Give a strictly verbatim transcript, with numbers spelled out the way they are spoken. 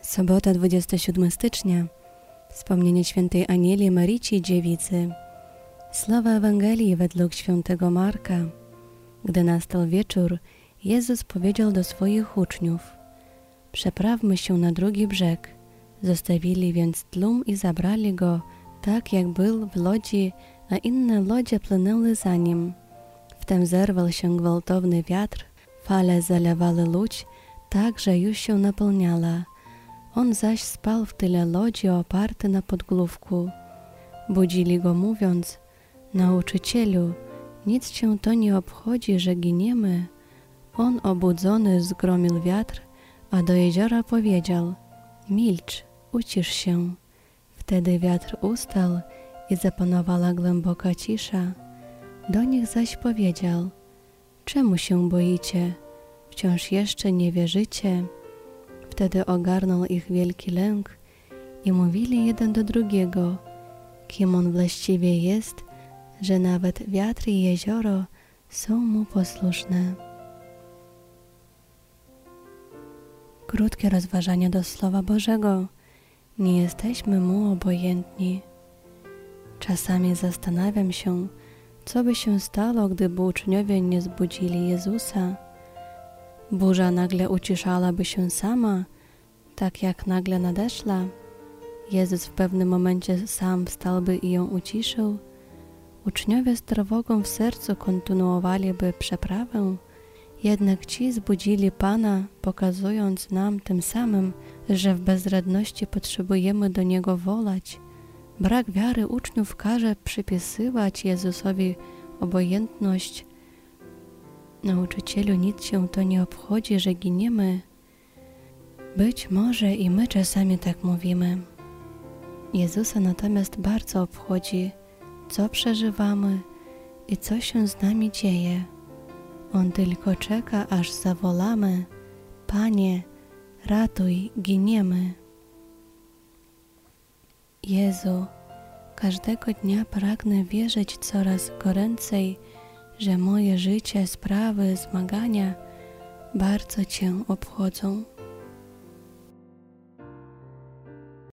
Sobota, dwudziestego siódmego stycznia. Wspomnienie świętej Anieli Maryci Dziewicy. Słowa Ewangelii według świętego Marka. Gdy nastał wieczór, Jezus powiedział do swoich uczniów: przeprawmy się na drugi brzeg. Zostawili więc tłum i zabrali go, tak jak był w łodzi, a inne lodzie płynęły za nim. Wtem zerwał się gwałtowny wiatr, fale zalewały łódź, tak, że już się napełniała. On zaś spał w tyle lodzi oparty na podgłówku. Budzili go mówiąc: Nauczycielu, nic cię to nie obchodzi, że giniemy. On obudzony zgromił wiatr, a do jeziora powiedział: milcz, ucisz się. Wtedy wiatr ustał i zapanowała głęboka cisza. Do nich zaś powiedział: czemu się boicie? Wciąż jeszcze nie wierzycie? Wtedy ogarnął ich wielki lęk i mówili jeden do drugiego: kim on właściwie jest, że nawet wiatr i jezioro są mu posłuszne. Krótkie rozważanie do Słowa Bożego. Nie jesteśmy mu obojętni. Czasami zastanawiam się, co by się stało, gdyby uczniowie nie zbudzili Jezusa. Burza nagle uciszałaby się sama, tak jak nagle nadeszła. Jezus w pewnym momencie sam wstałby i ją uciszył. Uczniowie z trwogą w sercu kontynuowaliby przeprawę. Jednak ci zbudzili Pana, pokazując nam tym samym, że w bezradności potrzebujemy do Niego wołać. Brak wiary uczniów każe przypisywać Jezusowi obojętność. Nauczycielu, nic cię to nie obchodzi, że giniemy. Być może i my czasami tak mówimy. Jezusa natomiast bardzo obchodzi, co przeżywamy i co się z nami dzieje. On tylko czeka, aż zawolamy: Panie, ratuj, giniemy. Jezu, każdego dnia pragnę wierzyć coraz goręcej, że moje życie, sprawy, zmagania bardzo Cię obchodzą.